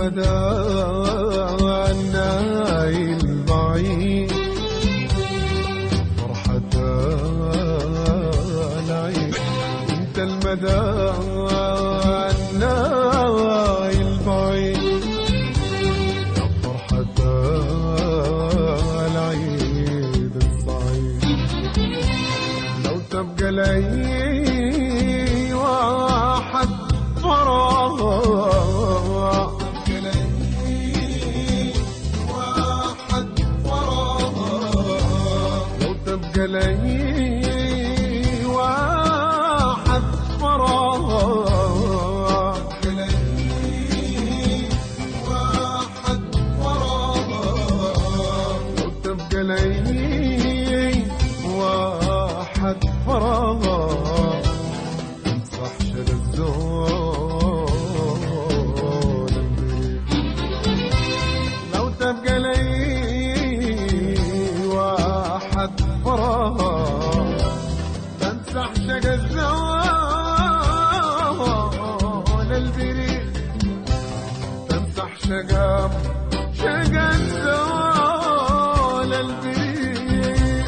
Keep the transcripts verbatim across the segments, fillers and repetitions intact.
المدى النايل بعيد فرحة العيد. انت المدى النايل بعيد فرحة العيد الصعيد. لو تبقى لي واحد فراغ لي واحد فراغ لي واحد فراغ. لو تبقى لي واحد فراغ امسح شل الزول البريد. لو تبقى لي واحد فراغ تمسح شق الزول البريد. تمسح شقام شق الزول البريد.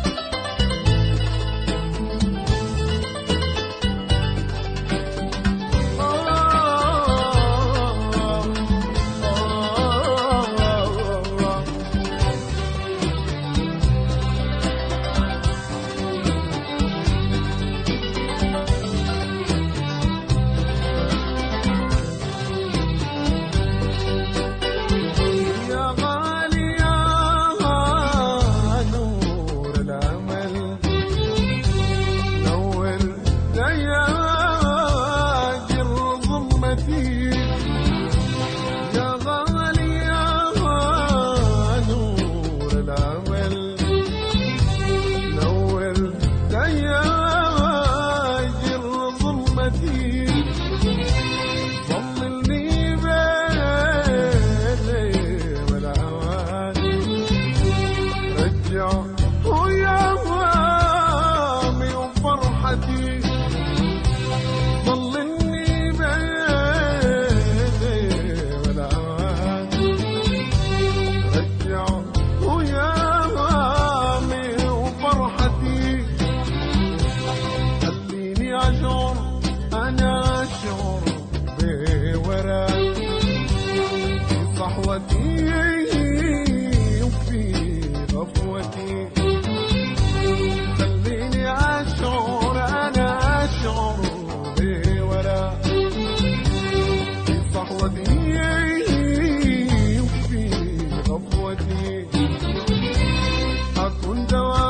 وفي غفوتي خليني أشعر أنا أشعر بورا في صحوتي وفي غفوتي أكون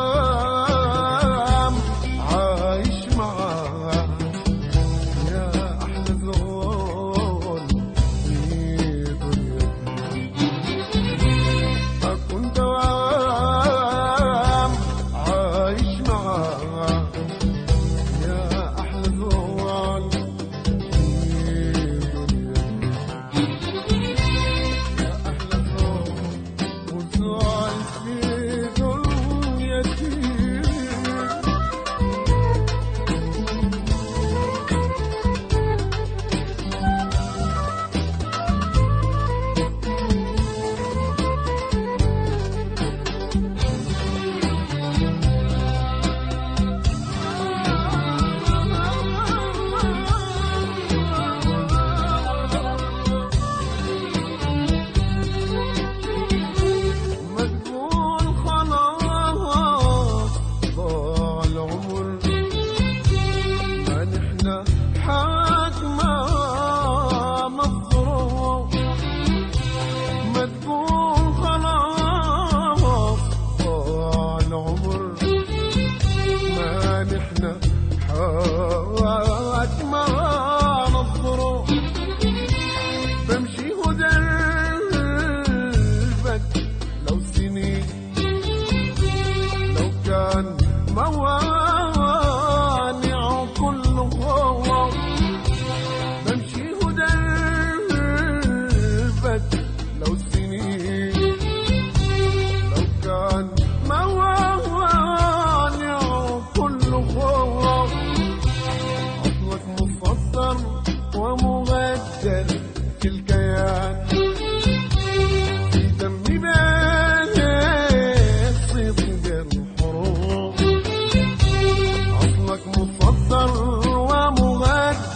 دوام عايش معاك يا أحلى زول في دنيتي.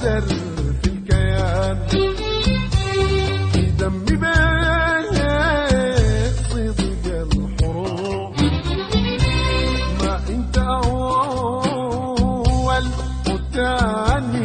أثر في الكيان، في دمي بيت صدق الحروب. ما انت أول والتاني